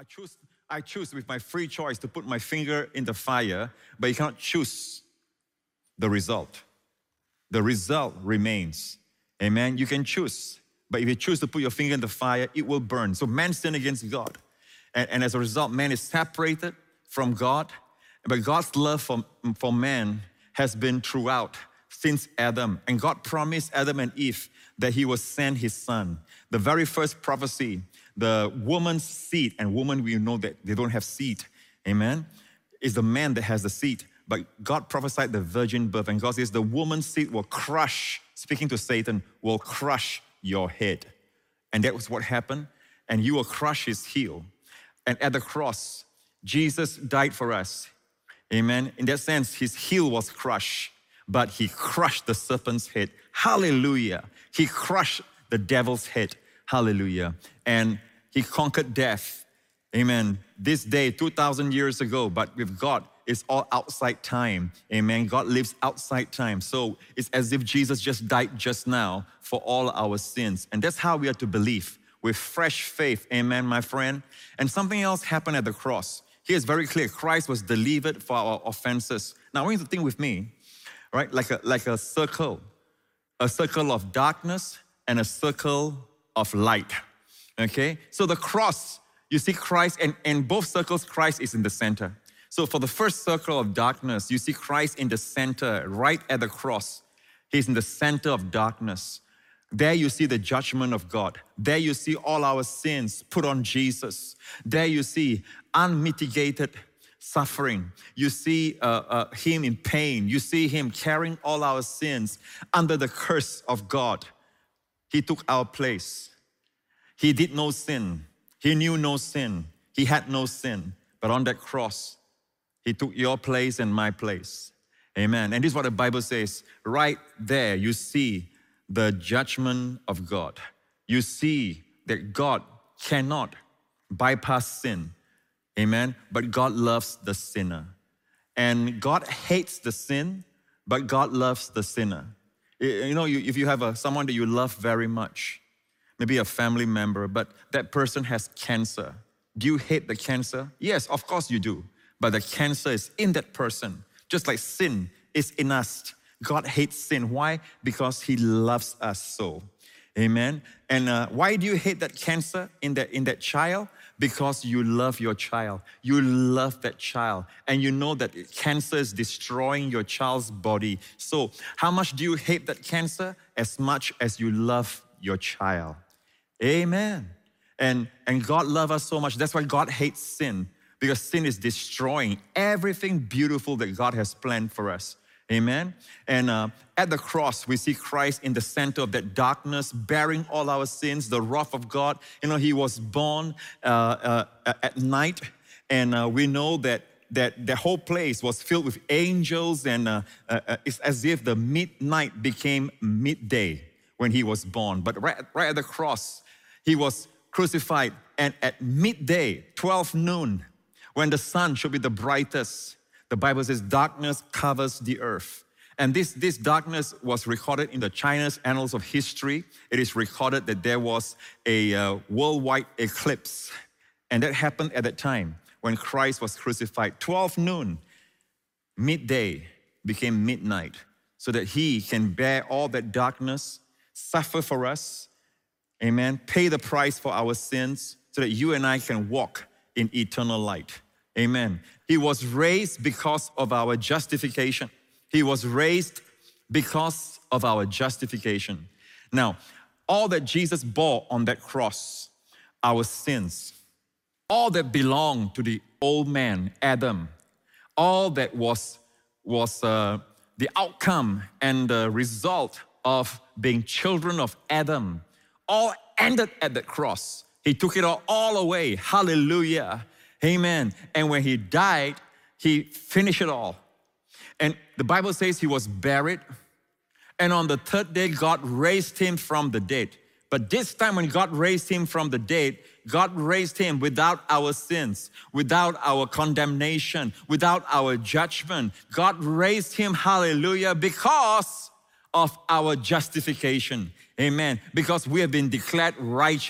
I choose with my free choice to put my finger in the fire, but you cannot choose the result. The result remains. Amen. You can choose, but if you choose to put your finger in the fire, it will burn. So man sinned against God. And as a result, man is separated from God. But God's love for man has been throughout since Adam. And God promised Adam and Eve that he will send his son. The very first prophecy, the woman's seed, and woman, we know that they don't have seed, amen, is the man that has the seed. But God prophesied the virgin birth, and God says the woman's seed will crush, speaking to Satan, will crush your head. And that was what happened, and you will crush his heel. And at the cross, Jesus died for us, amen. In that sense, his heel was crushed, but he crushed the serpent's head. Hallelujah. He crushed the devil's head. Hallelujah. And he conquered death. Amen. This day, 2,000 years ago, but with God, it's all outside time. Amen. God lives outside time. So it's as if Jesus just died just now for all our sins. And that's how we are to believe, with fresh faith. Amen, my friend. And something else happened at the cross. Here it's very clear. Christ was delivered for our offenses. Now I want you to think with me, right? Like a circle of darkness and a circle of light. Okay? So the cross, you see Christ, and in both circles, Christ is in the center. So for the first circle of darkness, you see Christ in the center, right at the cross. He's in the center of darkness. There you see the judgment of God. There you see all our sins put on Jesus. There you see unmitigated suffering. You see him in pain. You see him carrying all our sins under the curse of God. He took our place. He did no sin. He knew no sin. He had no sin. But on that cross, he took your place and my place. Amen. And this is what the Bible says. Right there, you see the judgment of God. You see that God cannot bypass sin. Amen. But God loves the sinner. And God hates the sin, but God loves the sinner. You know, if you have someone that you love very much, maybe a family member, but that person has cancer. Do you hate the cancer? Yes, of course you do. But the cancer is in that person. Just like sin is in us. God hates sin. Why? Because he loves us so. Amen. And why do you hate that cancer in that child? Because you love your child. You love that child. And you know that cancer is destroying your child's body. So how much do you hate that cancer? As much as you love your child. Amen. And God loves us so much. That's why God hates sin. Because sin is destroying everything beautiful that God has planned for us. Amen. And at the cross, we see Christ in the center of that darkness, bearing all our sins, the wrath of God. You know, he was born at night, and we know that the whole place was filled with angels, and it's as if the midnight became midday when he was born. But right at the cross, he was crucified, and at midday, 12 noon, when the sun should be the brightest, the Bible says darkness covers the earth. And this darkness was recorded in the China's annals of history. It is recorded that there was a worldwide eclipse. And that happened at that time when Christ was crucified. 12 noon, midday became midnight, so that he can bear all that darkness, suffer for us, amen, pay the price for our sins, so that you and I can walk in eternal light. Amen. He was raised because of our justification. He was raised because of our justification. Now, all that Jesus bore on that cross, our sins, all that belonged to the old man, Adam, all that was the outcome and the result of being children of Adam, all ended at that cross. He took it all away. Hallelujah. Amen. And when he died, he finished it all. And the Bible says he was buried. And on the third day, God raised him from the dead. But this time when God raised him from the dead, God raised him without our sins, without our condemnation, without our judgment. God raised him, hallelujah, because of our justification. Amen. Because we have been declared righteous.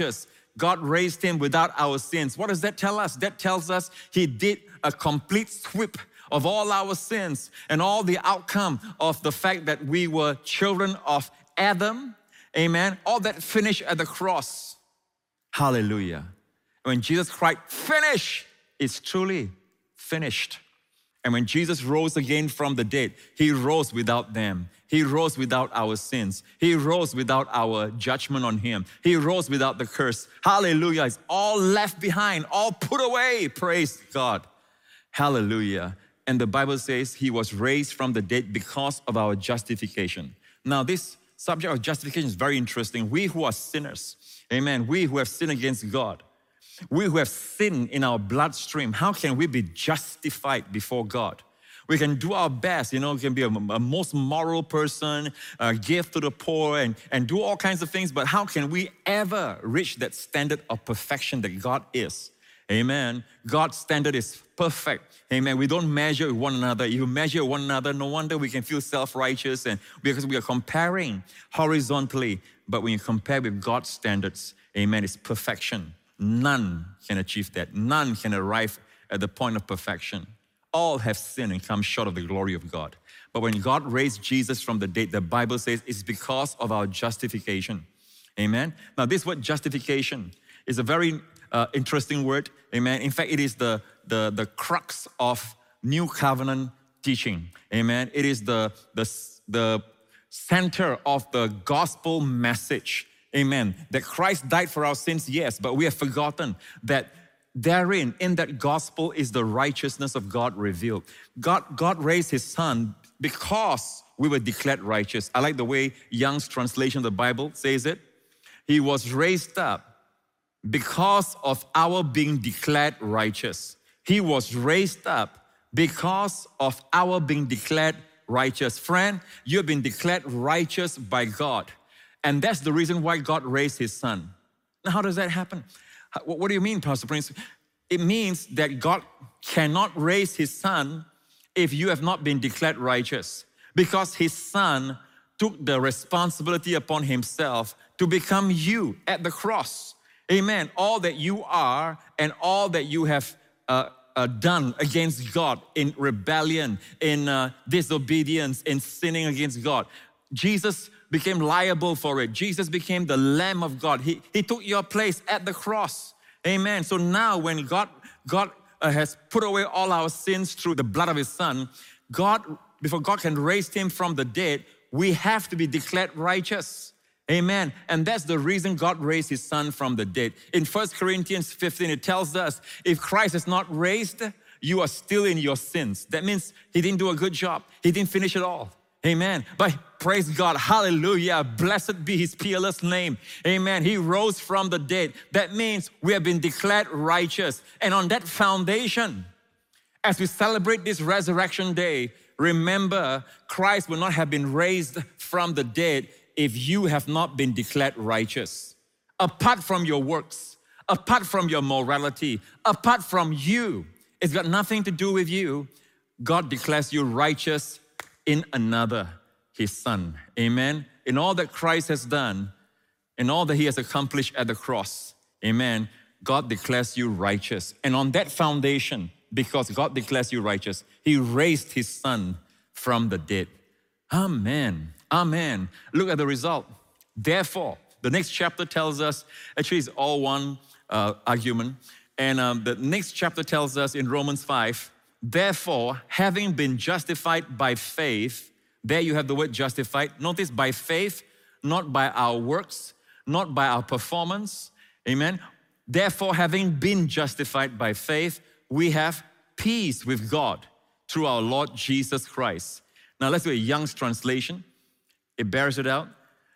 God raised him without our sins. What does that tell us? That tells us he did a complete sweep of all our sins and all the outcome of the fact that we were children of Adam. Amen. All that finished at the cross. Hallelujah. When Jesus cried, finish, it's truly finished. And when Jesus rose again from the dead, he rose without them. He rose without our sins. He rose without our judgment on him. He rose without the curse. Hallelujah. It's all left behind, all put away. Praise God. Hallelujah. And the Bible says he was raised from the dead because of our justification. Now, this subject of justification is very interesting. We who are sinners, amen, we who have sinned against God, we who have sinned in our bloodstream, how can we be justified before God? We can do our best, we can be a most moral person, give to the poor and do all kinds of things, but how can we ever reach that standard of perfection that God is? Amen. God's standard is perfect. Amen. We don't measure with one another. If you measure one another, no wonder we can feel self-righteous and because we are comparing horizontally. But when you compare with God's standards, amen, it's perfection. None can achieve that. None can arrive at the point of perfection. All have sinned and come short of the glory of God. But when God raised Jesus from the dead, the Bible says it's because of our justification. Amen. Now this word justification is a very interesting word. Amen. In fact, it is the crux of New Covenant teaching. Amen. It is the center of the gospel message. Amen. That Christ died for our sins, yes, but we have forgotten that therein, in that gospel, is the righteousness of God revealed. God raised his son because we were declared righteous. I like the way Young's translation of the Bible says it. He was raised up because of our being declared righteous. He was raised up because of our being declared righteous. Friend, you have been declared righteous by God. And that's the reason why God raised his son. Now, how does that happen? What do you mean, Pastor Prince? It means that God cannot raise his son if you have not been declared righteous, because his son took the responsibility upon himself to become you at the cross. Amen. All that you are and all that you have done against God in rebellion, in disobedience, in sinning against God, Jesus became liable for it. Jesus became the Lamb of God. He took your place at the cross. Amen. So now when God has put away all our sins through the blood of his son, before God can raise him from the dead, we have to be declared righteous. Amen. And that's the reason God raised his son from the dead. In 1 Corinthians 15, it tells us, if Christ is not raised, you are still in your sins. That means he didn't do a good job. He didn't finish it all. Amen. But praise God. Hallelujah. Blessed be his peerless name. Amen. He rose from the dead. That means we have been declared righteous. And on that foundation, as we celebrate this resurrection day, remember, Christ will not have been raised from the dead if you have not been declared righteous. Apart from your works, apart from your morality, apart from you, it's got nothing to do with you. God declares you righteous in another, his son. Amen. In all that Christ has done, in all that he has accomplished at the cross, amen, God declares you righteous. And on that foundation, because God declares you righteous, he raised his son from the dead. Amen. Amen. Look at the result. Therefore, the next chapter tells us, actually it's all one argument. And the next chapter tells us in Romans 5, therefore, having been justified by faith, there you have the word justified. Notice by faith, not by our works, not by our performance. Amen. Therefore, having been justified by faith, we have peace with God through our Lord Jesus Christ. Now let's do a Young's translation. It bears it out.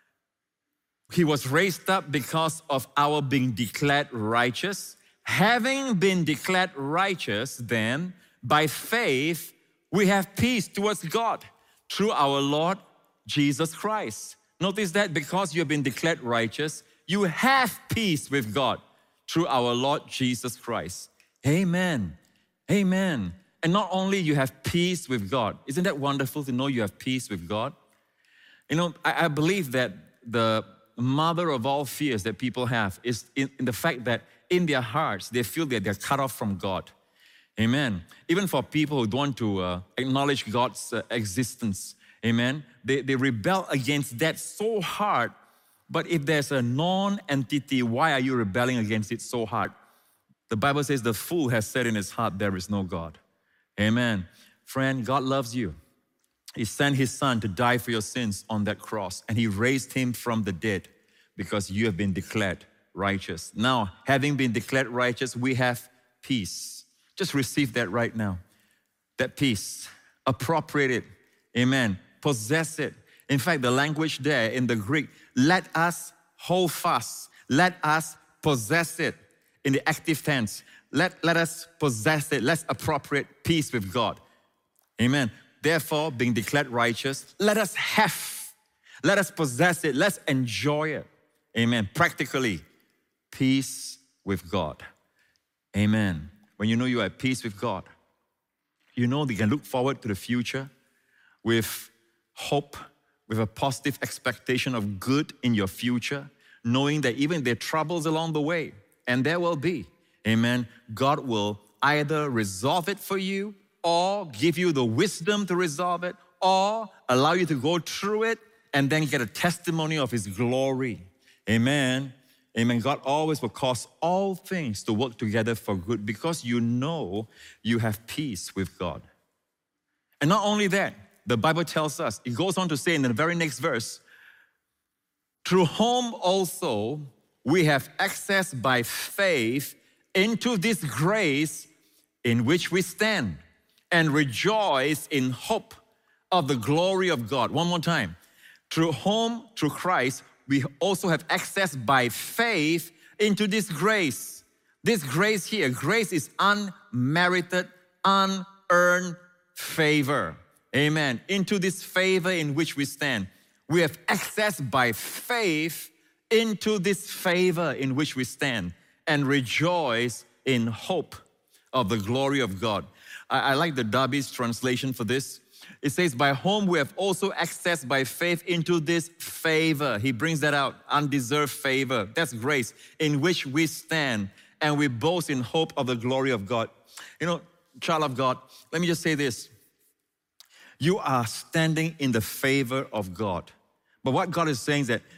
He was raised up because of our being declared righteous. Having been declared righteous, then, by faith, we have peace towards God through our Lord Jesus Christ. Notice that because you have been declared righteous, you have peace with God through our Lord Jesus Christ. Amen. Amen. And not only you have peace with God, isn't that wonderful to know you have peace with God? You know, I believe that the mother of all fears that people have is in the fact that in their hearts, they feel that they're cut off from God. Amen. Even for people who don't want to acknowledge God's existence, amen, they rebel against that so hard. But if there's a non-entity, why are you rebelling against it so hard? The Bible says the fool has said in his heart, there is no God. Amen. Friend, God loves you. He sent His Son to die for your sins on that cross, and He raised Him from the dead because you have been declared righteous. Now, having been declared righteous, we have peace. Just receive that right now. That peace. Appropriate it. Amen. Possess it. In fact, the language there in the Greek, let us hold fast. Let us possess it. In the active tense, let us possess it. Let's appropriate peace with God. Amen. Therefore, being declared righteous, let us possess it. Let's enjoy it. Amen. Practically, peace with God. Amen. When you know you are at peace with God, you know you can look forward to the future with hope, with a positive expectation of good in your future, knowing that even there are troubles along the way, and there will be, amen, God will either resolve it for you or give you the wisdom to resolve it or allow you to go through it and then get a testimony of His glory. Amen. Amen. God always will cause all things to work together for good because you know you have peace with God. And not only that, the Bible tells us, it goes on to say in the very next verse, through whom also we have access by faith into this grace in which we stand and rejoice in hope of the glory of God. One more time. Through whom, through Christ, we also have access by faith into this grace. This grace here, grace is unmerited, unearned favor. Amen. Into this favor in which we stand. We have access by faith into this favor in which we stand and rejoice in hope of the glory of God. I like the Darby's translation for this. It says, by whom we have also access by faith into this favor. He brings that out, undeserved favor. That's grace in which we stand and we boast in hope of the glory of God. You know, child of God, let me just say this. You are standing in the favor of God. But what God is saying is that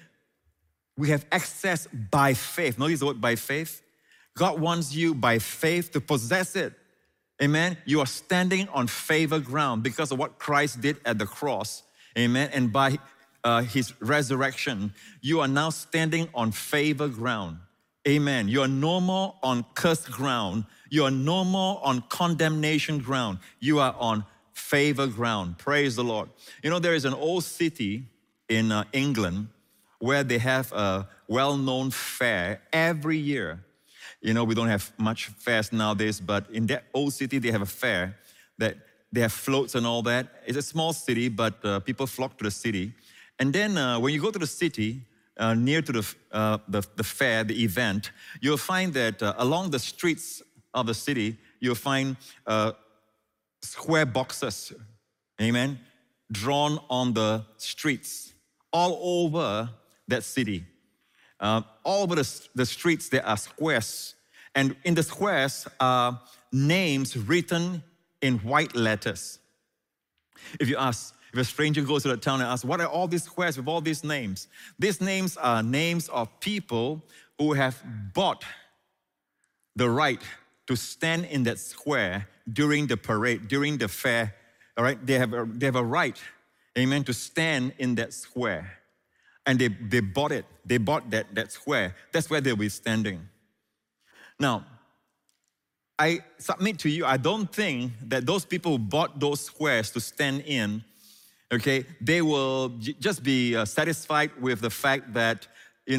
we have access by faith. Notice the word by faith. God wants you by faith to possess it. Amen. You are standing on favor ground because of what Christ did at the cross. Amen. And by His resurrection, you are now standing on favor ground. Amen. You are no more on cursed ground. You are no more on condemnation ground. You are on favor ground. Praise the Lord. You know, there is an old city in England where they have a well-known fair every year. You know, we don't have much fairs nowadays, but in that old city, they have a fair that they have floats and all that. It's a small city, but people flock to the city. And then when you go to the city, near to the fair, the event, you'll find that along the streets of the city, you'll find square boxes, amen, drawn on the streets all over that city. All over the streets, there are squares. And in the squares are names written in white letters. If a stranger goes to the town and asks, what are all these squares with all these names? These names are names of people who have bought the right to stand in that square during the parade, during the fair. All right, they have a right, amen, to stand in that square. And they bought it. They bought that square. That's where they'll be standing. Now, I submit to you, I don't think that those people who bought those squares to stand in, okay, they will just be satisfied with the fact that,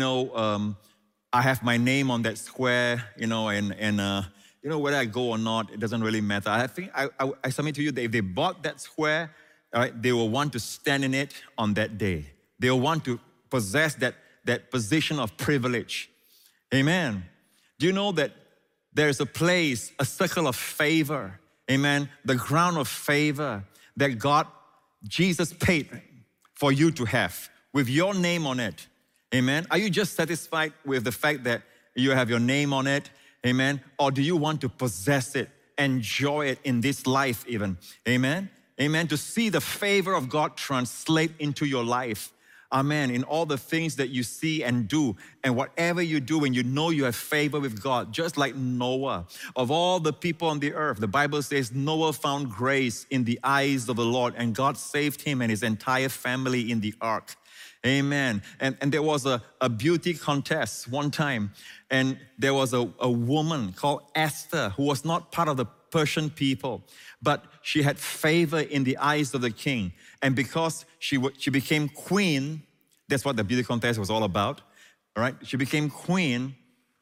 I have my name on that square, and whether I go or not, it doesn't really matter. I think I submit to you that if they bought that square, all right, they will want to stand in it on that day. They will want to possess that position of privilege. Amen. Do you know that there is a place, a circle of favor, amen, the ground of favor that Jesus paid for you to have with your name on it. Amen. Are you just satisfied with the fact that you have your name on it? Amen. Or do you want to possess it, enjoy it in this life even? Amen. Amen. To see the favor of God translate into your life. Amen. In all the things that you see and do, and whatever you do, when you know you have favor with God, just like Noah, of all the people on the earth, the Bible says Noah found grace in the eyes of the Lord, and God saved him and his entire family in the ark. Amen. And there was a beauty contest one time, and there was a woman called Esther who was not part of the Persian people, but she had favor in the eyes of the king. And because she became queen, that's what the beauty contest was all about, all right? She became queen,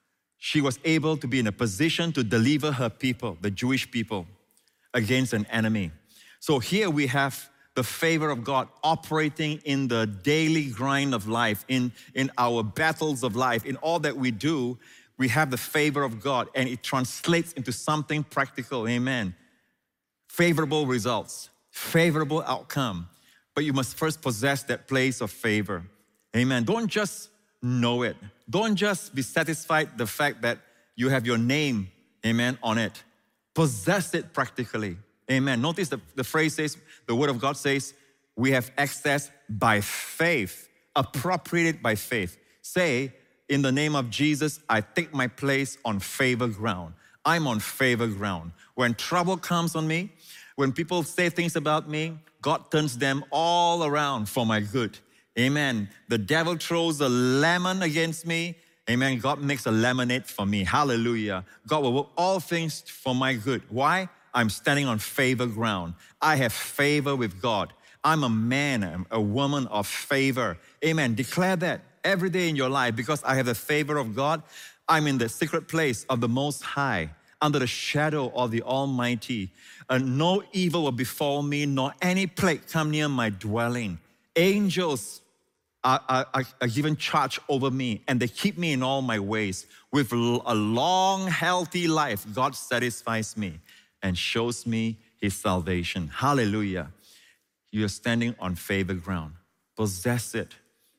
she was able to be in a position to deliver her people, the Jewish people, against an enemy. So here we have the favor of God operating in the daily grind of life, in our battles of life, in all that we do. We have the favor of God, and it translates into something practical. Amen. Favorable results, favorable outcome. But you must first possess that place of favor. Amen. Don't just know it. Don't just be satisfied with the fact that you have your name, amen, on it. Possess it practically. Amen. Notice the phrase says, the word of God says, we have access by faith, appropriated by faith. Say, in the name of Jesus, I take my place on favor ground. I'm on favor ground. When trouble comes on me, when people say things about me, God turns them all around for my good. Amen. The devil throws a lemon against me. Amen. God makes a lemonade for me. Hallelujah. God will work all things for my good. Why? I'm standing on favor ground. I have favor with God. I'm a man, I'm a woman of favor. Amen. Declare that every day in your life, because I have the favor of God. I'm in the secret place of the Most High, under the shadow of the Almighty. No evil will befall me, nor any plague come near my dwelling. Angels are given charge over me, and they keep me in all my ways. With a long, healthy life, God satisfies me and shows me His salvation. Hallelujah. You're standing on favor ground. Possess it.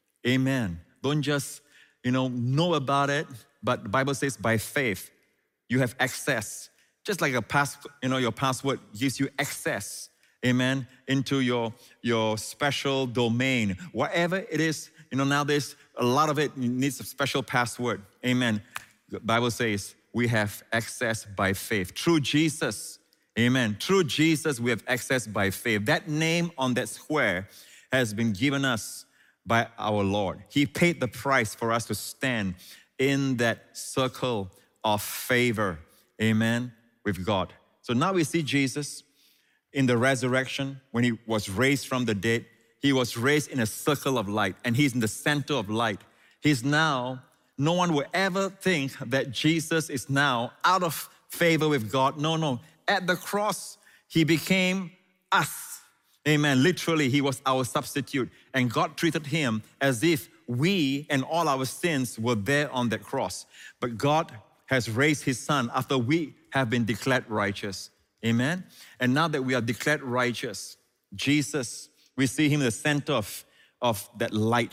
Amen. Don't just, know about it, but the Bible says by faith, you have access. Just like your password gives you access, amen, into your special domain. Whatever it is, nowadays, a lot of it needs a special password. Amen. The Bible says we have access by faith. Through Jesus, amen. Through Jesus, we have access by faith. That name on that square has been given us by our Lord. He paid the price for us to stand in that circle of favor, amen, with God. So now we see Jesus in the resurrection. When He was raised from the dead, He was raised in a circle of light, and He's in the center of light. He's now, no one will ever think that Jesus is now out of favor with God. No. At the cross, He became us. Amen. Literally, He was our substitute, and God treated Him as if we and all our sins were there on that cross. But God has raised His Son after we have been declared righteous. Amen. And now that we are declared righteous, Jesus, we see Him in the center of that light.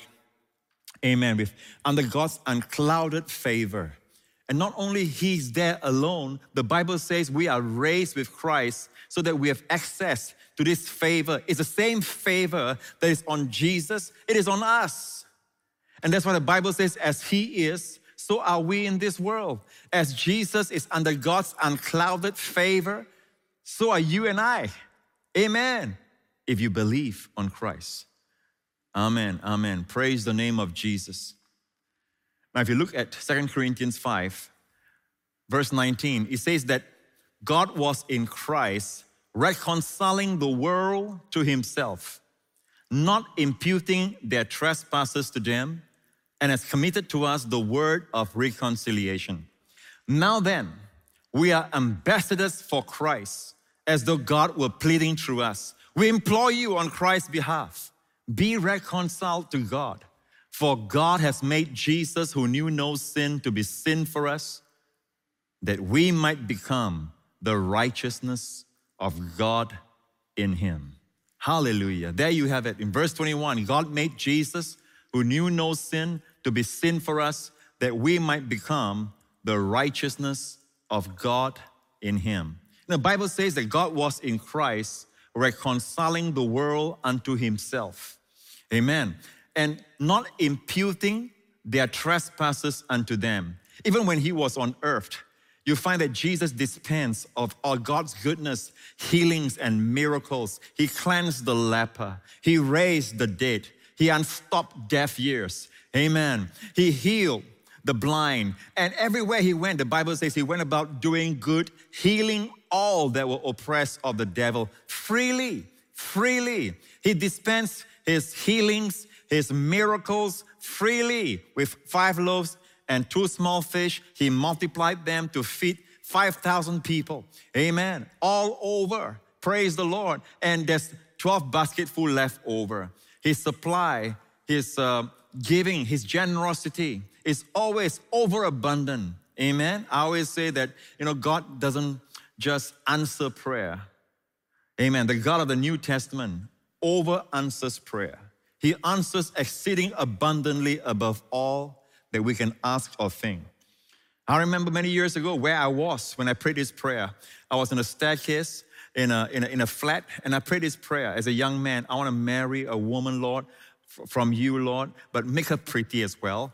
Amen. Under God's unclouded favor. And not only He's there alone, the Bible says we are raised with Christ so that we have access to this favor. It's the same favor that is on Jesus, it is on us. And that's why the Bible says, as He is, so are we in this world. As Jesus is under God's unclouded favor, so are you and I. Amen. If you believe on Christ. Amen. Amen. Praise the name of Jesus. Now, if you look at 2 Corinthians 5, verse 19, it says that God was in Christ reconciling the world to Himself, not imputing their trespasses to them, and has committed to us the word of reconciliation. Now then, we are ambassadors for Christ, as though God were pleading through us. We implore you on Christ's behalf, be reconciled to God. For God has made Jesus, who knew no sin, to be sin for us, that we might become the righteousness of God in Him. Hallelujah. There you have it. In verse 21, God made Jesus, who knew no sin, to be sin for us, that we might become the righteousness of God in him. The Bible says that God was in Christ reconciling the world unto himself. Amen. And not imputing their trespasses unto them. Even when he was on earth, you find that Jesus dispensed of all God's goodness, healings and miracles. He cleansed the leper. He raised the dead. He unstopped deaf ears. Amen. He healed the blind. And everywhere he went, the Bible says he went about doing good, healing all that were oppressed of the devil freely. He dispensed his healings, his miracles freely. With 5 loaves and 2 small fish, he multiplied them to feed 5,000 people. Amen. All over. Praise the Lord. And there's 12 basketful left over. His supply, his giving, his generosity is always overabundant. Amen. I always say that, God doesn't just answer prayer. Amen. The God of the New Testament over answers prayer. He answers exceeding abundantly above all that we can ask or think. I remember many years ago where I was when I prayed this prayer. I was in a staircase in a flat, and I prayed this prayer as a young man. I want to marry a woman, Lord, from you, Lord, but make her pretty as well.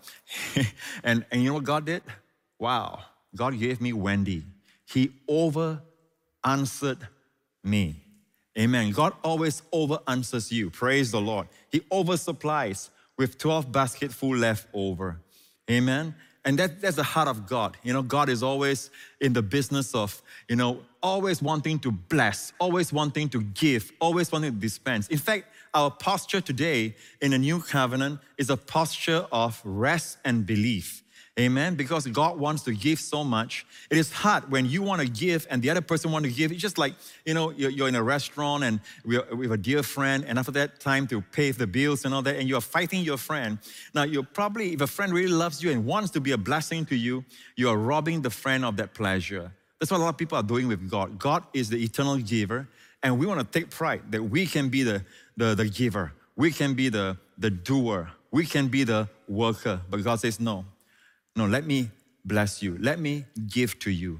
and you know what God did? Wow. God gave me Wendy. He over answered me. Amen. God always over answers you. Praise the Lord. He over supplies with 12 basketful left over. Amen. And that's the heart of God. God is always in the business of, always wanting to bless, always wanting to give, always wanting to dispense. In fact, our posture today in the new covenant is a posture of rest and belief. Amen. Because God wants to give so much. It is hard when you want to give and the other person wants to give. It's just like, you're in a restaurant and with a dear friend, and after that, time to pay the bills and all that, and you're fighting your friend. Now, you're probably, if a friend really loves you and wants to be a blessing to you, you are robbing the friend of that pleasure. That's what a lot of people are doing with God. God is the eternal giver, and we want to take pride that we can be the giver. We can be the doer. We can be the worker. But God says, no, let me bless you. Let me give to you.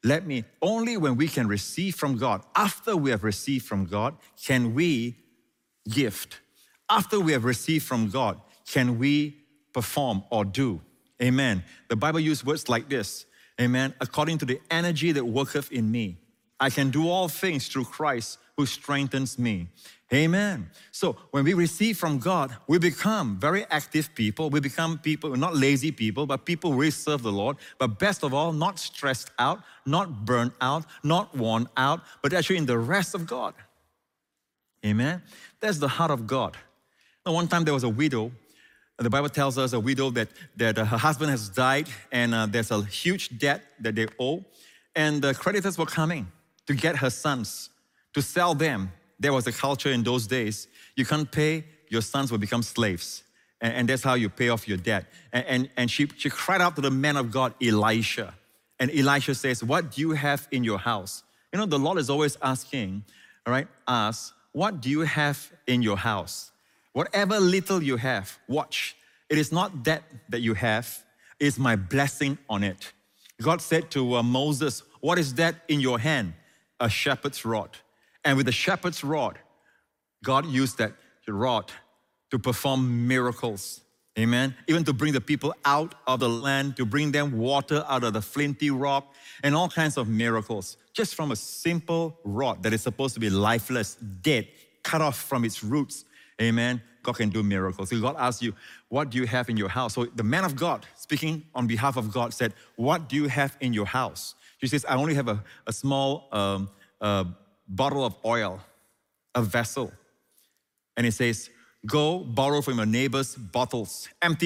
Only when we can receive from God, after we have received from God, can we gift. After we have received from God, can we perform or do. Amen. The Bible uses words like this. Amen. According to the energy that worketh in me, I can do all things through Christ who strengthens me. Amen. So when we receive from God, we become very active people. We become people, not lazy people, but people who really serve the Lord. But best of all, not stressed out, not burnt out, not worn out, but actually in the rest of God. Amen. That's the heart of God. Now, one time there was a widow. The Bible tells us a widow that her husband has died, and there's a huge debt that they owe. And the creditors were coming to get her sons, to sell them. There was a culture in those days. You can't pay, your sons will become slaves. And that's how you pay off your debt. And she cried out to the man of God, Elisha. And Elisha says, what do you have in your house? The Lord is always asking, all right, us, what do you have in your house? Whatever little you have, watch. It is not that you have, it is my blessing on it. God said to Moses, what is that in your hand? A shepherd's rod. And with the shepherd's rod, God used that rod to perform miracles. Amen. Even to bring the people out of the land, to bring them water out of the flinty rock, and all kinds of miracles. Just from a simple rod that is supposed to be lifeless, dead, cut off from its roots. Amen. God can do miracles. So God asks you, what do you have in your house? So the man of God, speaking on behalf of God, said, what do you have in your house? She says, I only have a small bottle of oil, a vessel. And he says, go borrow from your neighbor's bottles, empty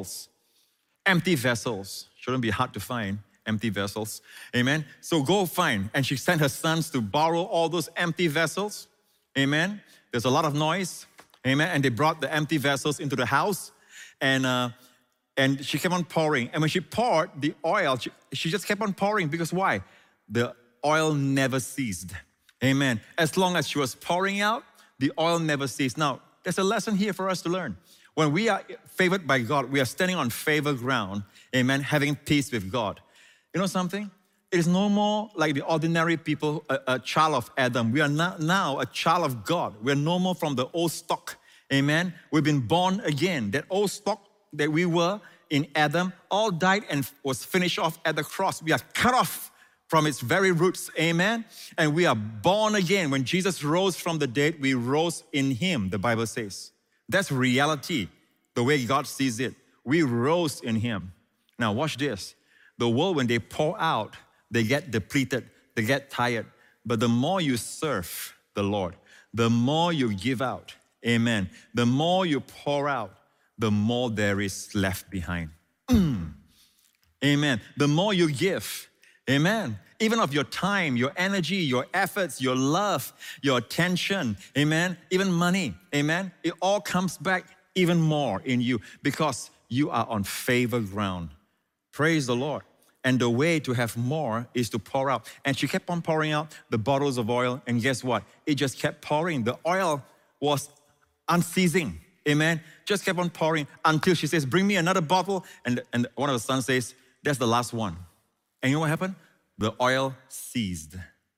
vessels. Shouldn't be hard to find, empty vessels. Amen. So go find. And she sent her sons to borrow all those empty vessels. Amen. There's a lot of noise. Amen. And they brought the empty vessels into the house. And she kept on pouring. And when she poured the oil, she just kept on pouring. Because why? The oil never ceased. Amen. As long as she was pouring out, the oil never ceased. Now, there's a lesson here for us to learn. When we are favored by God, we are standing on favor ground, amen, having peace with God. You know something? It is no more like the ordinary people, a child of Adam. We are now a child of God. We are no more from the old stock, amen. We've been born again. That old stock that we were in Adam all died and was finished off at the cross. We are cut off from its very roots, amen. And we are born again. When Jesus rose from the dead, we rose in Him, the Bible says. That's reality, the way God sees it. We rose in Him. Now watch this. The world, when they pour out, they get depleted, they get tired. But the more you serve the Lord, the more you give out, amen. The more you pour out, the more there is left behind. Amen. The more you give, amen. Even of your time, your energy, your efforts, your love, your attention, amen. Even money, amen. It all comes back even more in you because you are on favor ground. Praise the Lord. And the way to have more is to pour out. And she kept on pouring out the bottles of oil. And guess what? It just kept pouring. The oil was unceasing. Amen. Just kept on pouring until she says, bring me another bottle. And one of the sons says, that's the last one. And you know what happened? The oil ceased.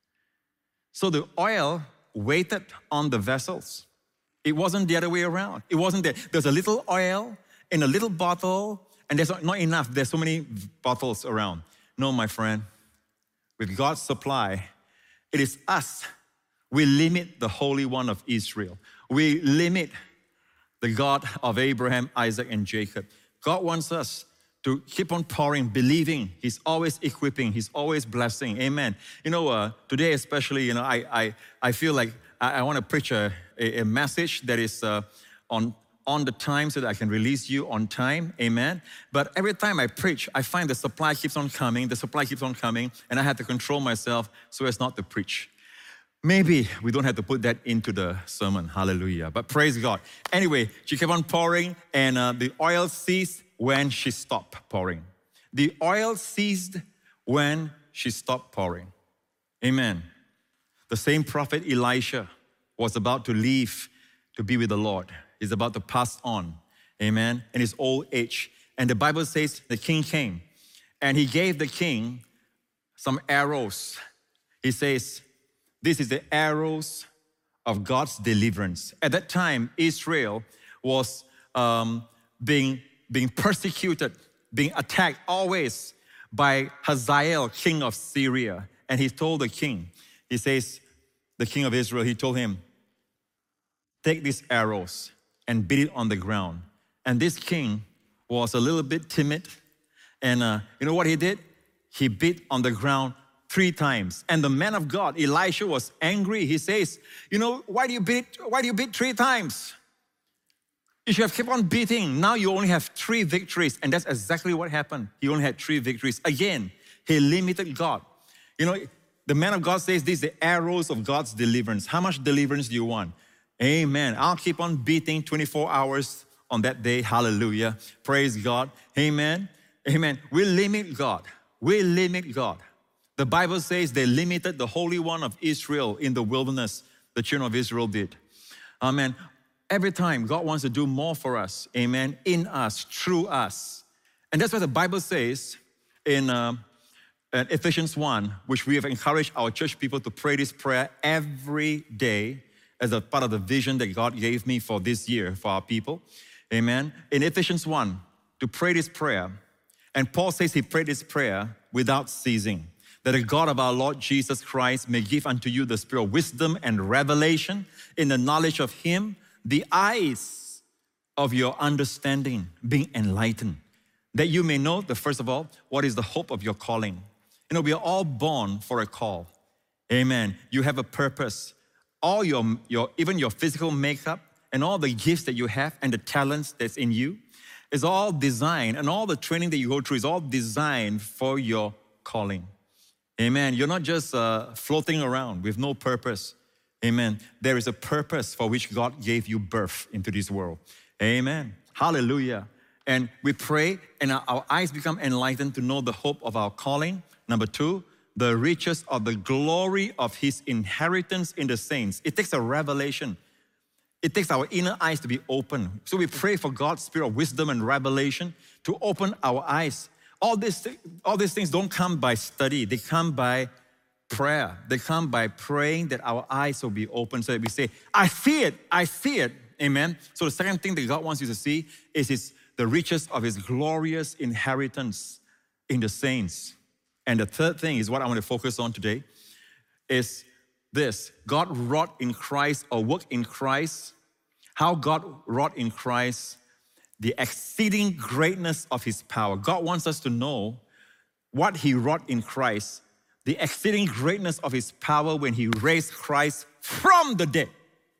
So the oil waited on the vessels. It wasn't the other way around. It wasn't there. There's a little oil in a little bottle, and there's not enough. There's so many bottles around. No, my friend. With God's supply, it is us. We limit the Holy One of Israel. We limit the God of Abraham, Isaac, and Jacob. God wants us to keep on pouring, believing. He's always equipping. He's always blessing. Amen. You know, today especially, I feel like I want to preach a message that is on the time so that I can release you on time. Amen. But every time I preach, I find the supply keeps on coming. The supply keeps on coming. And I have to control myself so as not to preach. Maybe we don't have to put that into the sermon. Hallelujah. But praise God. Anyway, she kept on pouring and the oil ceased when she stopped pouring. The oil ceased when she stopped pouring. Amen. The same prophet Elisha was about to leave to be with the Lord. He's about to pass on. Amen. In his old age. And the Bible says the king came and he gave the king some arrows. He says, this is the arrows of God's deliverance. At that time, Israel was being persecuted, being attacked always by Hazael, king of Syria. And he told the king, he says, the king of Israel, he told him, take these arrows and beat it on the ground. And this king was a little bit timid. And you know what he did? He beat on the ground 3 times. And the man of God, Elisha, was angry. He says, you know, why do you beat 3 times? You should have kept on beating. Now you only have 3 victories. And that's exactly what happened. He only had 3 victories. Again, he limited God. You know, the man of God says, these are the arrows of God's deliverance. How much deliverance do you want? Amen. I'll keep on beating 24 hours on that day. Hallelujah. Praise God. Amen. Amen. We limit God. We limit God. The Bible says they limited the Holy One of Israel in the wilderness. The children of Israel did. Amen. Every time God wants to do more for us. Amen. In us, through us. And that's what the Bible says in Ephesians 1, which we have encouraged our church people to pray this prayer every day as a part of the vision that God gave me for this year, for our people. Amen. In Ephesians 1, to pray this prayer. And Paul says he prayed this prayer without ceasing. That the God of our Lord Jesus Christ may give unto you the spirit of wisdom and revelation in the knowledge of Him, the eyes of your understanding being enlightened, that you may know, first of all, what is the hope of your calling. You know, we are all born for a call. Amen. You have a purpose. All your even your physical makeup and all the gifts that you have and the talents that's in you is all designed, and all the training that you go through is all designed for your calling. Amen. You're not just floating around with no purpose. Amen. There is a purpose for which God gave you birth into this world. Amen. Hallelujah. And we pray and our eyes become enlightened to know the hope of our calling. Number 2, the riches of the glory of His inheritance in the saints. It takes a revelation. It takes our inner eyes to be open. So we pray for God's spirit of wisdom and revelation to open our eyes. All these things don't come by study. They come by prayer. They come by praying that our eyes will be open so that we say, I see it, I see it. Amen. So the second thing that God wants you to see is the riches of His glorious inheritance in the saints. And the third thing is what I want to focus on today is this. God wrought in Christ or worked in Christ. How God wrought in Christ the exceeding greatness of His power. God wants us to know what He wrought in Christ, the exceeding greatness of His power when He raised Christ from the dead.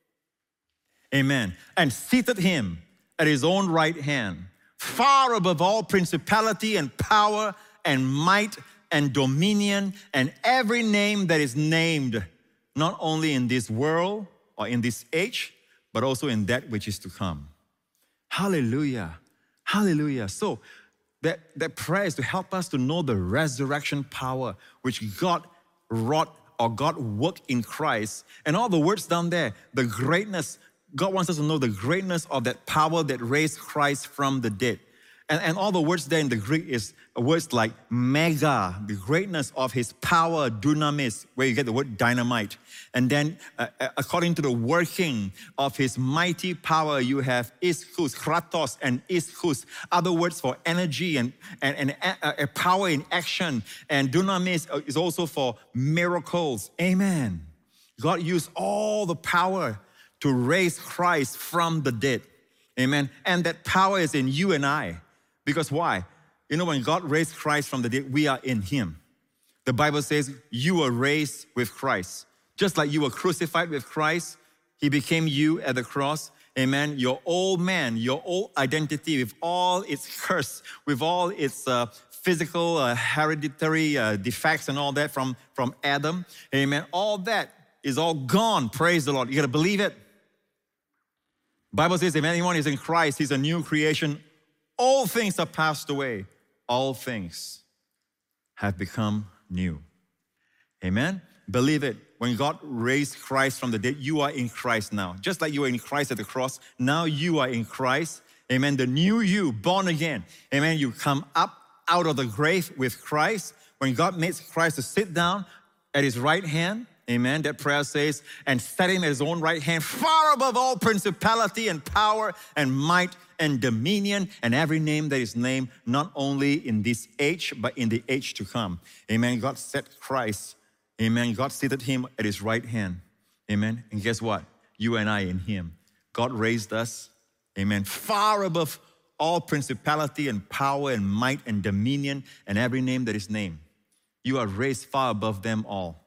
Amen. And seated Him at His own right hand, far above all principality and power and might and dominion and every name that is named, not only in this world or in this age, but also in that which is to come. Hallelujah. Hallelujah. So that prayer is to help us to know the resurrection power which God wrought or God worked in Christ. And all the words down there, the greatness, God wants us to know the greatness of that power that raised Christ from the dead. And all the words there in the Greek is words like mega, the greatness of His power, dunamis, where you get the word dynamite. And then according to the working of His mighty power, you have ischus, kratos, and ischus, other words for energy and power in action. And dunamis is also for miracles. Amen. God used all the power to raise Christ from the dead. Amen. And that power is in you and I. Because why? You know, when God raised Christ from the dead, we are in Him. The Bible says you were raised with Christ. Just like you were crucified with Christ, He became you at the cross. Amen. Your old man, your old identity with all its curse, with all its physical, hereditary defects and all that from Adam. Amen. All that is all gone. Praise the Lord. You got to believe it. Bible says if anyone is in Christ, he's a new creation. All things are passed away. All things have become new. Amen? Believe it. When God raised Christ from the dead, you are in Christ now. Just like you were in Christ at the cross, now you are in Christ. Amen? The new you, born again. Amen? You come up out of the grave with Christ. When God makes Christ to sit down at His right hand, amen, that prayer says, and set Him at His own right hand, far above all principality and power and might and dominion and every name that is named, not only in this age, but in the age to come. Amen. God set Christ. Amen. God seated Him at His right hand. Amen. And guess what? You and I in Him. God raised us. Amen. Far above all principality and power and might and dominion and every name that is named. You are raised far above them all.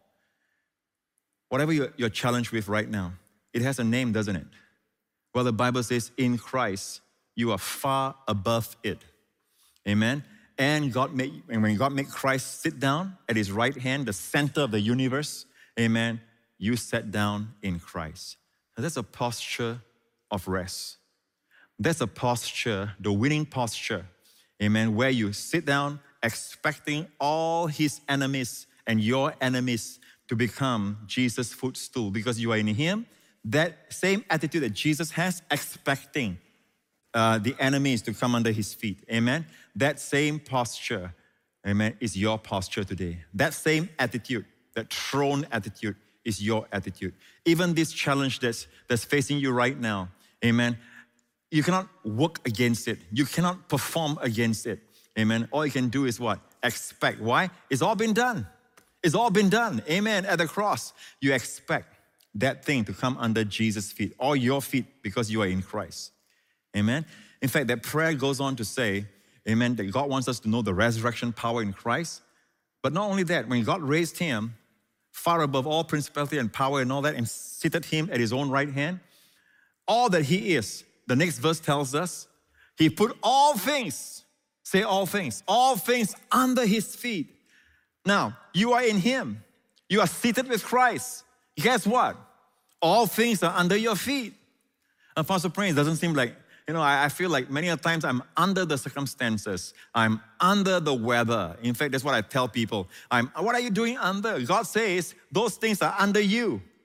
Whatever you're challenged with right now, it has a name, doesn't it? Well, the Bible says in Christ, you are far above it. Amen? And when God made Christ sit down at His right hand, the center of the universe, amen, you sat down in Christ. Now, that's a posture of rest. That's a posture, the winning posture, amen, where you sit down expecting all His enemies and your enemies to become Jesus' footstool because you are in Him. That same attitude that Jesus has, expecting the enemies to come under His feet. Amen? That same posture, amen, is your posture today. That same attitude, that throne attitude is your attitude. Even this challenge that's facing you right now, amen, you cannot work against it. You cannot perform against it. Amen? All you can do is what? Expect. Why? It's all been done. It's all been done. Amen. At the cross, you expect that thing to come under Jesus' feet or your feet because you are in Christ. Amen. In fact, that prayer goes on to say, amen, that God wants us to know the resurrection power in Christ. But not only that, when God raised Him far above all principality and power and all that and seated Him at His own right hand, all that He is, the next verse tells us, He put all things, say all things under His feet. Now, you are in Him. You are seated with Christ. Guess what? All things are under your feet. And Pastor Prince, doesn't seem like, I feel like many times I'm under the circumstances. I'm under the weather. In fact, that's what I tell people. What are you doing under? God says those things are under you.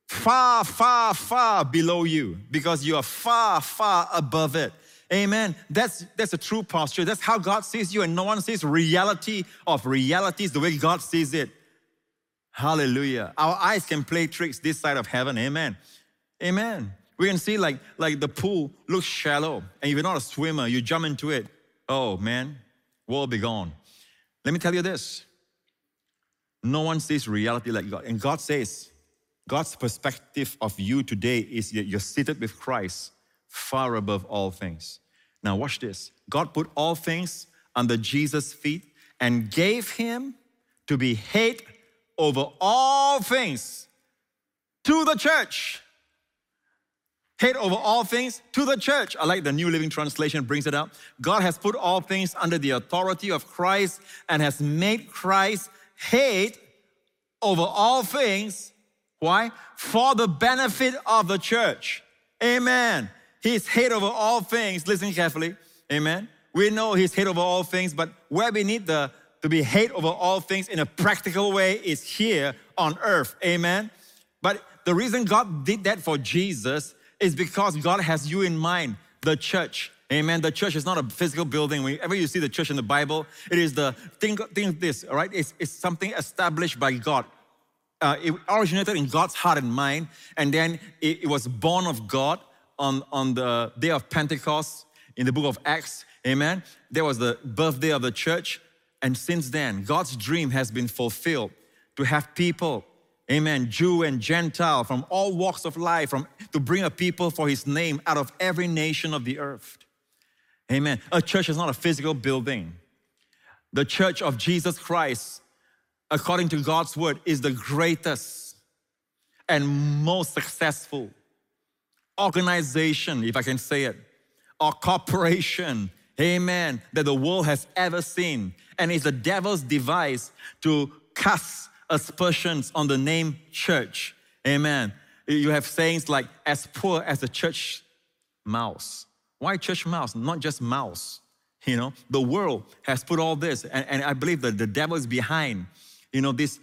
far, far, far below you because you are far, far above it. Amen. That's a true posture. That's how God sees you, and no one sees reality of realities the way God sees it. Hallelujah. Our eyes can play tricks this side of heaven. Amen. Amen. We can see like the pool looks shallow, and if you're not a swimmer, you jump into it. Oh man, world be gone. Let me tell you this. No one sees reality like God. And God says, God's perspective of you today is that you're seated with Christ far above all things. Now watch this. God put all things under Jesus' feet and gave him to be head over all things to the church. Head over all things to the church. I like the New Living Translation brings it up. God has put all things under the authority of Christ and has made Christ head over all things. Why? For the benefit of the church. Amen. He's head over all things. Listen carefully. Amen. We know he's head over all things, but where we need to be head over all things in a practical way is here on earth. Amen. But the reason God did that for Jesus is because God has you in mind, the church. Amen. The church is not a physical building. Whenever you see the church in the Bible, it is think of this, all right? It's something established by God. It originated in God's heart and mind, and then it was born of God on the day of Pentecost in the book of Acts. Amen. There was the birthday of the church, and since then, God's dream has been fulfilled to have people, amen, Jew and Gentile from all walks of life, to bring a people for his name out of every nation of the earth. Amen. A church is not a physical building. The church of Jesus Christ, according to God's word, is the greatest and most successful organization, if I can say it, or corporation, amen, that the world has ever seen. And it's the devil's device to cast aspersions on the name church. Amen. You have sayings like, as poor as the church mouse. Why church mouse? Not just mouse. You know, the world has put all this, and I believe that the devil is behind, you know, this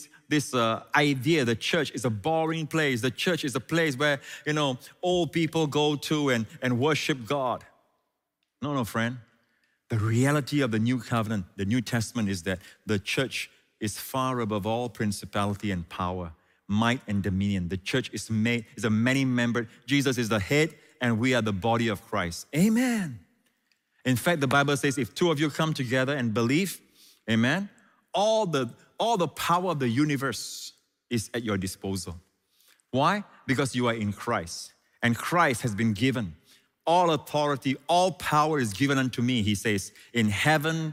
idea the church is a boring place. The church is a place where, you know, old people go to and worship God. No, friend. The reality of the new covenant, the New Testament, is that the church is far above all principality and power, might and dominion. The church is a many-membered. Jesus is the head, and we are the body of Christ. Amen. In fact, the Bible says if two of you come together and believe, amen, all the power of the universe is at your disposal. Why? Because you are in Christ, and Christ has been given all authority, all power is given unto me, he says, in heaven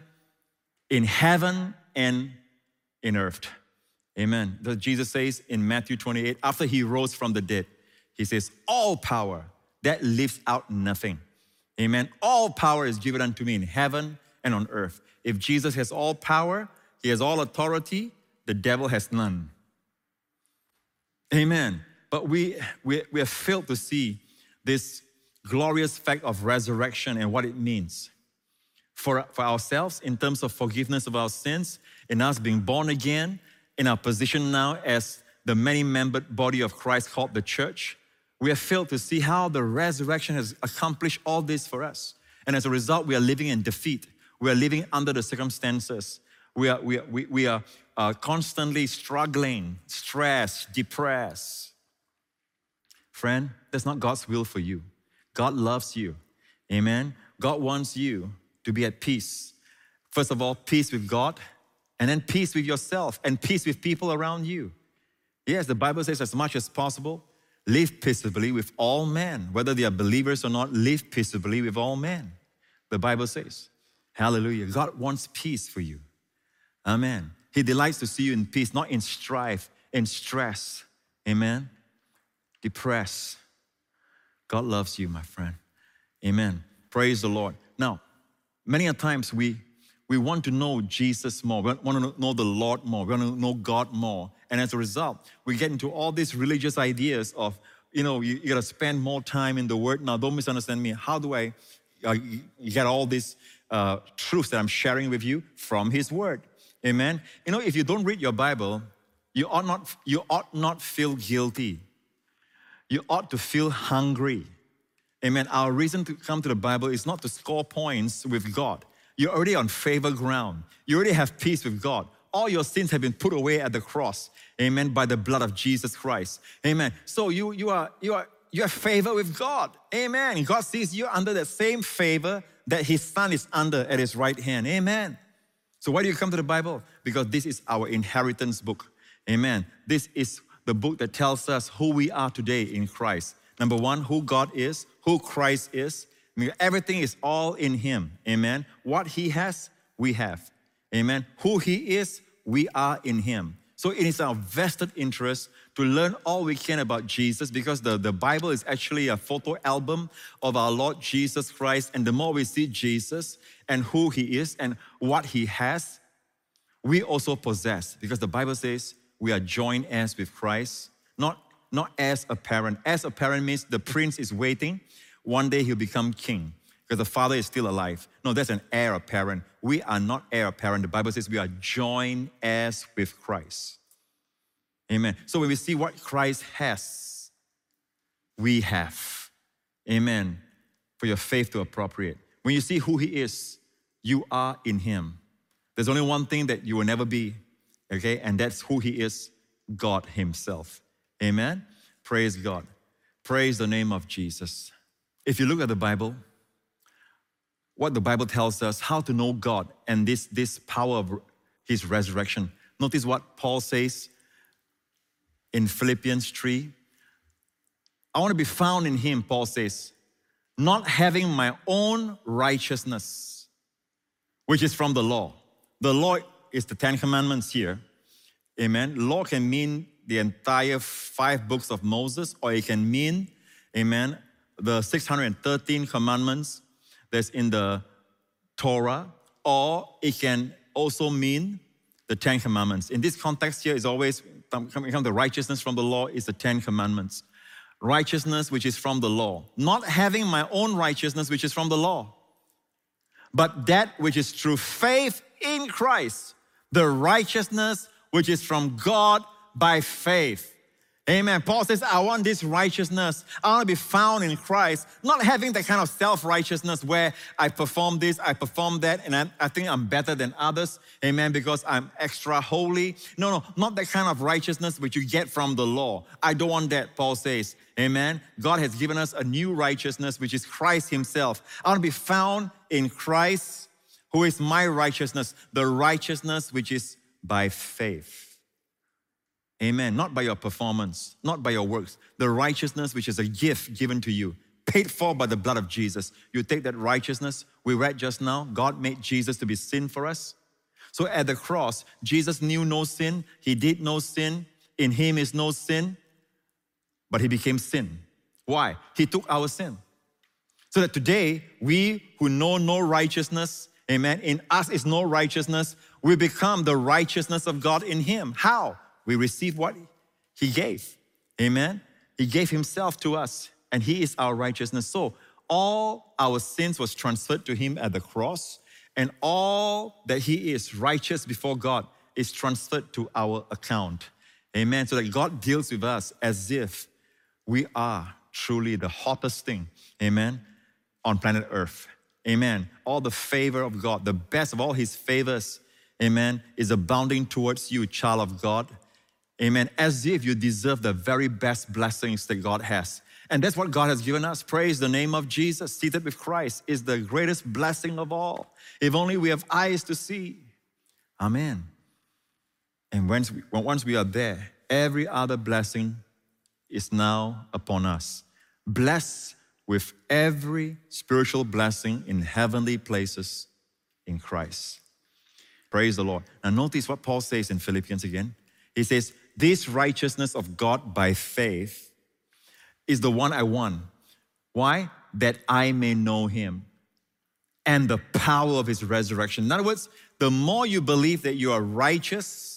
and in earth. Amen. Jesus says in Matthew 28, after he rose from the dead, he says, all power, that leaves out nothing. Amen. All power is given unto me in heaven and on earth. If Jesus has all power, he has all authority, the devil has none. Amen. But we are failed to see this glorious fact of resurrection and what it means for ourselves in terms of forgiveness of our sins, in us being born again, in our position now as the many-membered body of Christ called the church. We have failed to see how the resurrection has accomplished all this for us. And as a result, we are living in defeat. We are living under the circumstances. We are constantly struggling, stressed, depressed. Friend, that's not God's will for you. God loves you. Amen. God wants you to be at peace. First of all, peace with God, and then peace with yourself, and peace with people around you. Yes, the Bible says as much as possible, live peaceably with all men. Whether they are believers or not, live peaceably with all men. The Bible says, hallelujah. God wants peace for you. Amen. He delights to see you in peace, not in strife, in stress. Amen. Depressed. God loves you, my friend. Amen. Praise the Lord. Now, many a times we want to know Jesus more. We want to know the Lord more. We want to know God more. And as a result, we get into all these religious ideas of, you know, you got to spend more time in the Word. Now, don't misunderstand me. How do I get all these truths that I'm sharing with you from His Word? Amen. You know, if you don't read your Bible, you ought not feel guilty You ought to feel hungry. Amen. Our reason to come to the Bible is not to score points with God. You're already on favor ground. You already have peace with God. All your sins have been put away at the cross. Amen. By the blood of Jesus Christ. Amen. So you have favor with God. Amen. God sees you under the same favor that His Son is under at His right hand. Amen. So why do you come to the Bible? Because this is our inheritance book. Amen. This is the book that tells us who we are today in Christ. Number one, who God is, who Christ is. I mean, everything is all in Him. Amen. What He has, we have. Amen. Who He is, we are in Him. So it is our vested interest to learn all we can about Jesus, because the Bible is actually a photo album of our Lord Jesus Christ. And the more we see Jesus and who He is and what He has, we also possess. Because the Bible says we are joint heirs with Christ, not as a parent. As a parent means the prince is waiting. One day he'll become king because the father is still alive. No, that's an heir apparent. We are not heir apparent. The Bible says we are joint heirs with Christ. Amen. So when we see what Christ has, we have. Amen. For your faith to appropriate. When you see who He is, you are in Him. There's only one thing that you will never be, okay? And that's who He is, God Himself. Amen? Praise God. Praise the name of Jesus. If you look at the Bible, what the Bible tells us, how to know God and this power of His resurrection. Notice what Paul says in Philippians 3. I want to be found in Him, Paul says, not having my own righteousness, which is from the law. The law is the 10 Commandments here. Amen. Law can mean the entire 5 books of Moses, or it can mean, amen, the 613 commandments that's in the Torah, or it can also mean the 10 commandments. In this context here, is always the righteousness from the law is the 10 commandments. Righteousness which is from the law. Not having my own righteousness which is from the law, but that which is through faith in Christ, the righteousness which is from God by faith. Amen. Paul says, I want this righteousness. I want to be found in Christ, not having that kind of self-righteousness where I perform this, I perform that, and I think I'm better than others. Amen. Because I'm extra holy. No, not that kind of righteousness which you get from the law. I don't want that, Paul says. Amen. God has given us a new righteousness, which is Christ Himself. I want to be found in Christ, who is my righteousness, the righteousness which is by faith. Amen. Not by your performance, not by your works. The righteousness which is a gift given to you, paid for by the blood of Jesus. You take that righteousness, we read just now, God made Jesus to be sin for us. So at the cross, Jesus knew no sin. He did no sin. In Him is no sin, but He became sin. Why? He took our sin. So that today, we who know no righteousness, amen, in us is no righteousness, we become the righteousness of God in Him. How? We receive what He gave. Amen? He gave Himself to us, and He is our righteousness. So all our sins was transferred to Him at the cross, and all that He is righteous before God is transferred to our account. Amen? So that God deals with us as if we are truly the hottest thing, amen, on planet Earth. Amen. All the favor of God, the best of all His favors, amen, is abounding towards you, child of God. Amen. As if you deserve the very best blessings that God has. And that's what God has given us. Praise the name of Jesus. Seated with Christ is the greatest blessing of all. If only we have eyes to see. Amen. And once we are there, every other blessing is now upon us. Blessed with every spiritual blessing in heavenly places in Christ. Praise the Lord. Now notice what Paul says in Philippians again. He says, this righteousness of God by faith is the one I want. Why? That I may know Him and the power of His resurrection. In other words, the more you believe that you are righteous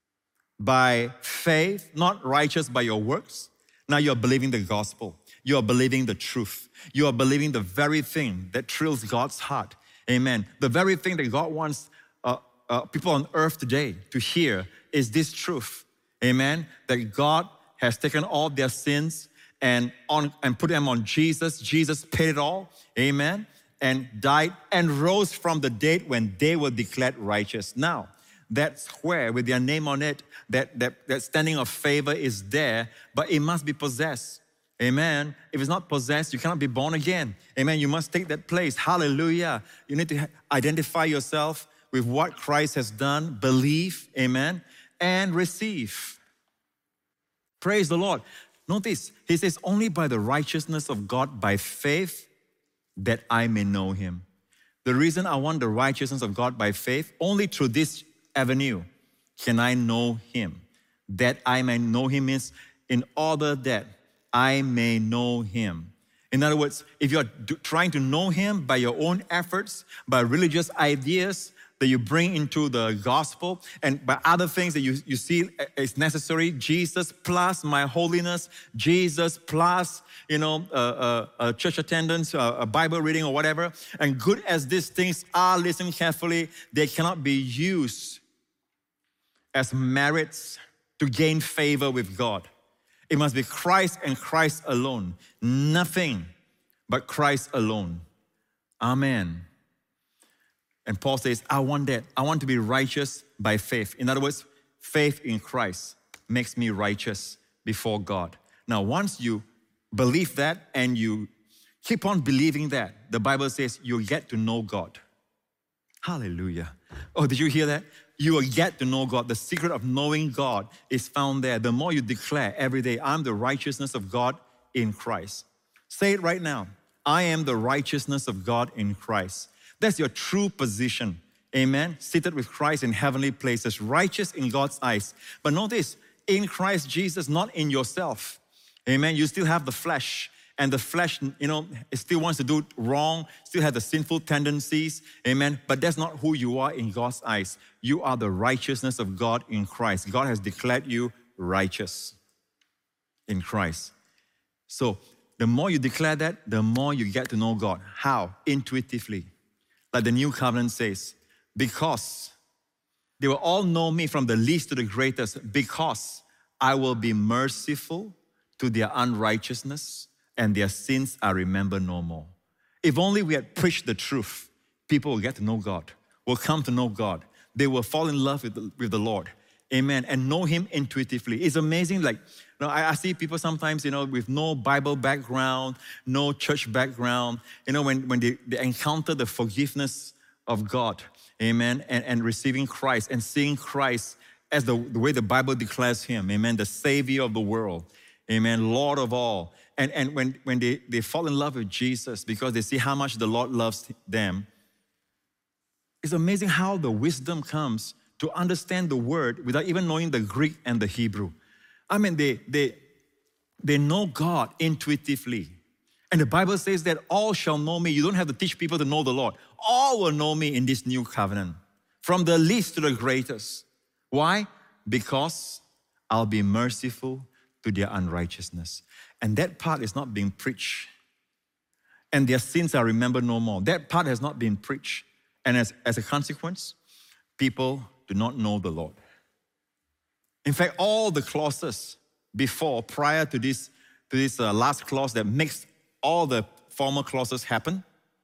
by faith, not righteous by your works, now you're believing the gospel. You are believing the truth. You are believing the very thing that thrills God's heart. Amen. The very thing that God wants people on earth today to hear is this truth. Amen. That God has taken all their sins and put them on Jesus. Jesus paid it all, amen, and died and rose from the dead when they were declared righteous. Now, that square with their name on it, that standing of favor is there, but it must be possessed. Amen. If it's not possessed, you cannot be born again. Amen. You must take that place. Hallelujah. You need to identify yourself with what Christ has done, believe, amen, and receive. Praise the Lord. Notice, he says, only by the righteousness of God by faith that I may know him. The reason I want the righteousness of God by faith, only through this avenue can I know him. That I may know him is in order that I may know him. In other words, if you're trying to know him by your own efforts, by religious ideas that you bring into the gospel, and by other things that you see is necessary, Jesus plus my holiness, Jesus plus, church attendance, a Bible reading or whatever, and good as these things are, listen carefully, they cannot be used as merits to gain favor with God. It must be Christ and Christ alone. Nothing but Christ alone. Amen. And Paul says, I want that. I want to be righteous by faith. In other words, faith in Christ makes me righteous before God. Now, once you believe that and you keep on believing that, the Bible says you'll get to know God. Hallelujah. Oh, did you hear that? You will get to know God. The secret of knowing God is found there. The more you declare every day, I'm the righteousness of God in Christ. Say it right now. I am the righteousness of God in Christ. That's your true position. Amen. Seated with Christ in heavenly places, righteous in God's eyes. But notice, in Christ Jesus, not in yourself. Amen. You still have the flesh. And the flesh, it still wants to do wrong, still has the sinful tendencies, amen? But that's not who you are in God's eyes. You are the righteousness of God in Christ. God has declared you righteous in Christ. So the more you declare that, the more you get to know God. How? Intuitively. Like the New Covenant says, because they will all know me from the least to the greatest, because I will be merciful to their unrighteousness, and their sins are remembered no more. If only we had preached the truth, people will get to know God, will come to know God. They will fall in love with the Lord. Amen. And know him intuitively. It's amazing. I see people sometimes, with no Bible background, no church background, when they encounter the forgiveness of God, amen, and receiving Christ and seeing Christ as the way the Bible declares him, amen, the Savior of the world, amen, Lord of all. And when they fall in love with Jesus because they see how much the Lord loves them, it's amazing how the wisdom comes to understand the word without even knowing the Greek and the Hebrew. I mean, they know God intuitively. And the Bible says that all shall know me. You don't have to teach people to know the Lord. All will know me in this new covenant, from the least to the greatest. Why? Because I'll be merciful to their unrighteousness. And that part is not being preached. And their sins are remembered no more. That part has not been preached. And as a consequence, people do not know the Lord. In fact, all the clauses prior to this last clause that makes all the former clauses happen,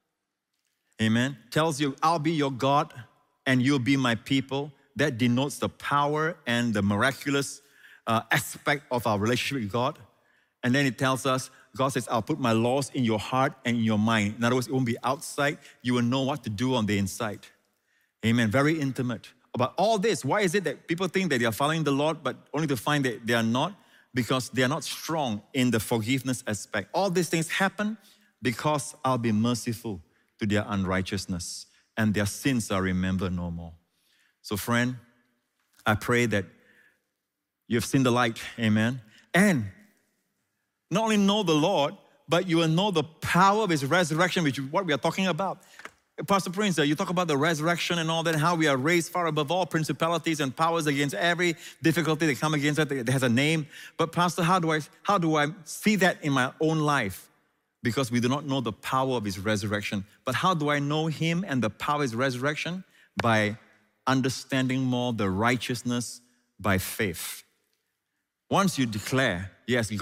amen, tells you, I'll be your God and you'll be my people. That denotes the power and the miraculous aspect of our relationship with God. And then it tells us, God says, I'll put my laws in your heart and in your mind. In other words, it won't be outside. You will know what to do on the inside. Amen. Very intimate. About all this, why is it that people think that they are following the Lord, but only to find that they are not? Because they are not strong in the forgiveness aspect. All these things happen because I'll be merciful to their unrighteousness, and their sins are remembered no more. So friend, I pray that you have seen the light, amen? And not only know the Lord, but you will know the power of his resurrection, which is what we are talking about. Pastor Prince, you talk about the resurrection and all that, how we are raised far above all principalities and powers against every difficulty that come against us that has a name. But Pastor, how do I see that in my own life? Because we do not know the power of his resurrection. But how do I know him and the power of his resurrection? By understanding more the righteousness by faith. Once you declare, yes, God,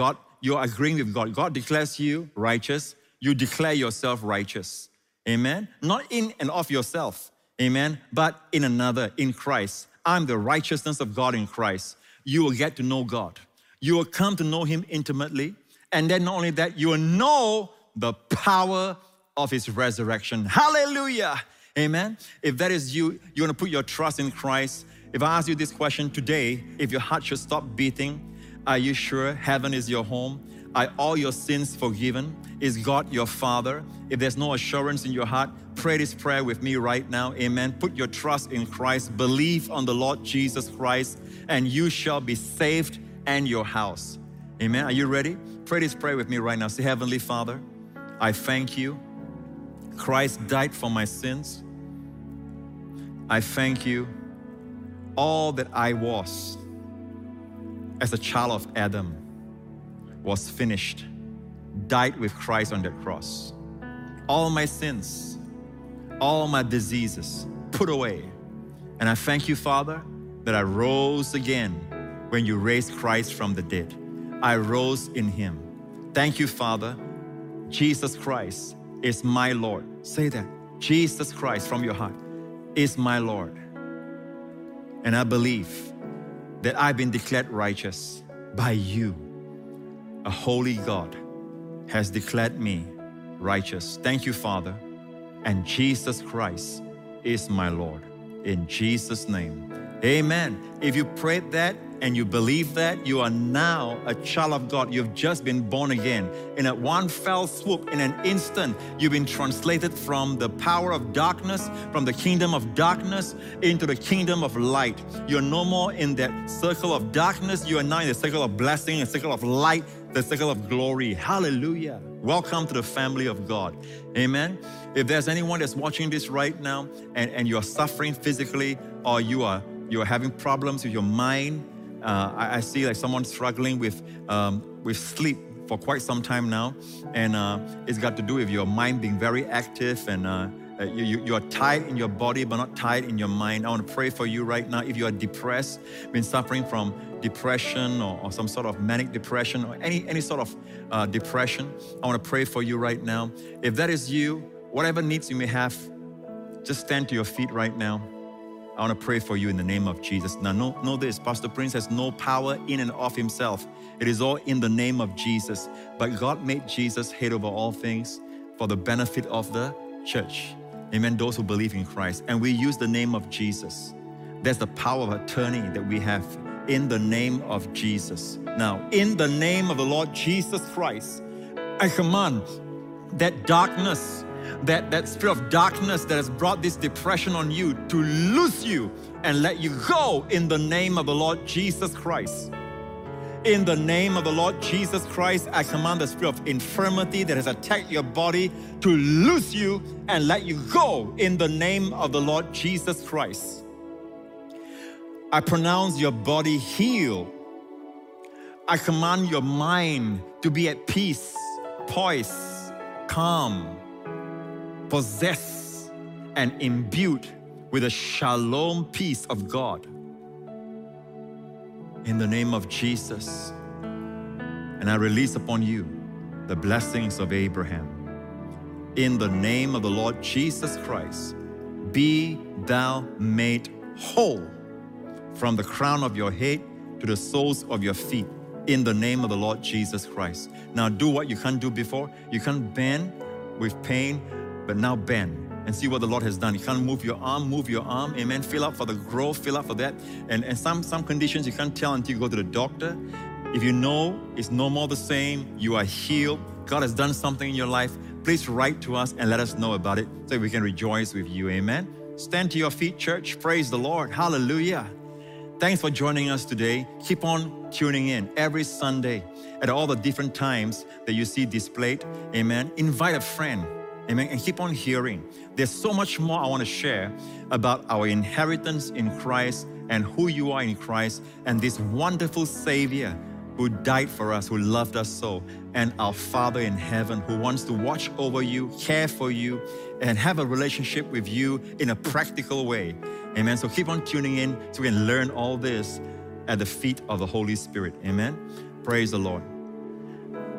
you're agreeing with God. God declares you righteous. You declare yourself righteous. Amen? Not in and of yourself. Amen? But in another, in Christ. I'm the righteousness of God in Christ. You will get to know God. You will come to know Him intimately. And then not only that, you will know the power of His resurrection. Hallelujah! Amen? If that is you, you want to put your trust in Christ. If I ask you this question today, if your heart should stop beating, are you sure heaven is your home? Are all your sins forgiven? Is God your Father? If there's no assurance in your heart, pray this prayer with me right now. Amen. Put your trust in Christ. Believe on the Lord Jesus Christ, and you shall be saved and your house. Amen. Are you ready? Pray this prayer with me right now. Say, Heavenly Father, I thank you. Christ died for my sins. I thank you. All that I was as a child of Adam was finished, died with Christ on that cross. All my sins, all my diseases put away. And I thank you, Father, that I rose again when you raised Christ from the dead. I rose in Him. Thank you, Father. Jesus Christ is my Lord. Say that. Jesus Christ from your heart is my Lord. And I believe that I've been declared righteous by you. A holy God has declared me righteous. Thank you, Father. And Jesus Christ is my Lord. In Jesus' name, amen. If you prayed that and you believe that, you are now a child of God. You've just been born again. In a one fell swoop, in an instant, you've been translated from the power of darkness, from the kingdom of darkness into the kingdom of light. You're no more in that circle of darkness. You are now in the circle of blessing, a circle of light, the circle of glory. Hallelujah. Welcome to the family of God. Amen. If there's anyone that's watching this right now and you're suffering physically, or you are having problems with your mind, I see like someone struggling with sleep for quite some time now, and it's got to do with your mind being very active, and you are tired in your body but not tired in your mind. I want to pray for you right now. If you are depressed, been suffering from depression or some sort of manic depression or any sort of depression, I want to pray for you right now. If that is you, whatever needs you may have, just stand to your feet right now. I want to pray for you in the name of Jesus. Now, know this, Pastor Prince has no power in and of himself. It is all in the name of Jesus. But God made Jesus head over all things for the benefit of the church. Amen, those who believe in Christ. And we use the name of Jesus. There's the power of attorney that we have in the name of Jesus. Now, in the name of the Lord Jesus Christ, I command that darkness, that spirit of darkness that has brought this depression on you, to loose you and let you go in the name of the Lord Jesus Christ. In the name of the Lord Jesus Christ, I command the spirit of infirmity that has attacked your body to loose you and let you go in the name of the Lord Jesus Christ. I pronounce your body healed. I command your mind to be at peace, poised, calm, possessed, and imbued with the shalom peace of God. In the name of Jesus. And I release upon you the blessings of Abraham. In the name of the Lord Jesus Christ, be thou made whole from the crown of your head to the soles of your feet. In the name of the Lord Jesus Christ. Now do what you can't do before. You can't bend with pain, but now bend and see what the Lord has done. You can't move your arm, amen. Fill up for the growth, fill up for that. And some conditions you can't tell until you go to the doctor. If you know it's no more the same, you are healed, God has done something in your life, please write to us and let us know about it so we can rejoice with you, amen. Stand to your feet, church. Praise the Lord. Hallelujah. Thanks for joining us today. Keep on tuning in every Sunday at all the different times that you see displayed. Amen. Invite a friend. Amen. And keep on hearing. There's so much more I want to share about our inheritance in Christ and who you are in Christ and this wonderful Savior who died for us, who loved us so, and our Father in heaven who wants to watch over you, care for you, and have a relationship with you in a practical way. Amen. So keep on tuning in so we can learn all this at the feet of the Holy Spirit. Amen. Praise the Lord.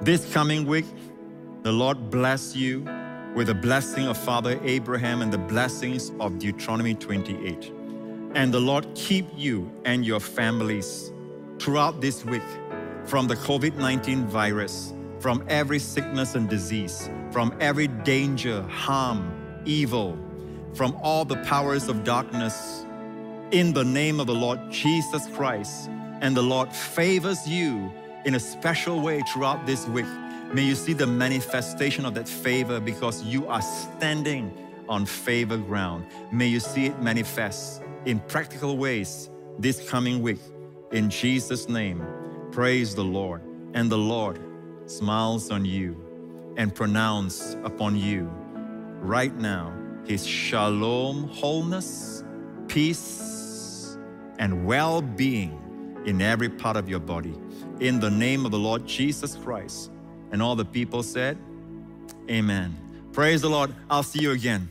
This coming week, the Lord bless you with the blessing of Father Abraham and the blessings of Deuteronomy 28. And the Lord keep you and your families throughout this week from the COVID-19 virus, from every sickness and disease, from every danger, harm, evil, from all the powers of darkness, in the name of the Lord Jesus Christ. And the Lord favors you in a special way throughout this week. May you see the manifestation of that favor because you are standing on favor ground. May you see it manifest in practical ways this coming week. In Jesus' name, praise the Lord. And the Lord smiles on you and pronounce upon you right now His shalom, wholeness, peace, and well-being in every part of your body. In the name of the Lord Jesus Christ. And all the people said, amen. Praise the Lord. I'll see you again.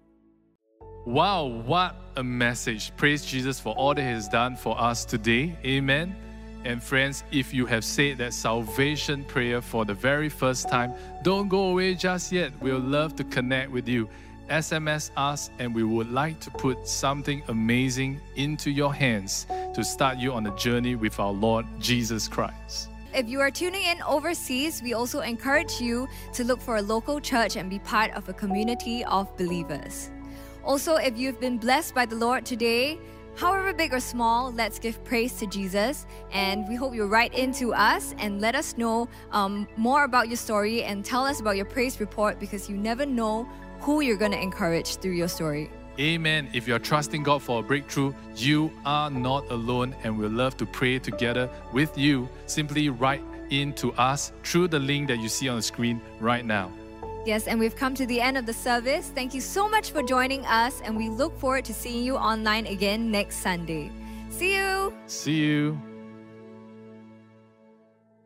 Wow, what a message. Praise Jesus for all that He has done for us today. Amen. And friends, if you have said that salvation prayer for the very first time, don't go away just yet. We'll love to connect with you. SMS us and we would like to put something amazing into your hands to start you on a journey with our Lord Jesus Christ. If you are tuning in overseas, we also encourage you to look for a local church and be part of a community of believers. Also, if you've been blessed by the Lord today, however big or small, let's give praise to Jesus. And we hope you'll write into us and let us know more about your story and tell us about your praise report, because you never know who you're going to encourage through your story. Amen. If you're trusting God for a breakthrough, you are not alone, and we'll love to pray together with you. Simply write in to us through the link that you see on the screen right now. Yes, and we've come to the end of the service. Thank you so much for joining us, and we look forward to seeing you online again next Sunday. See you! See you!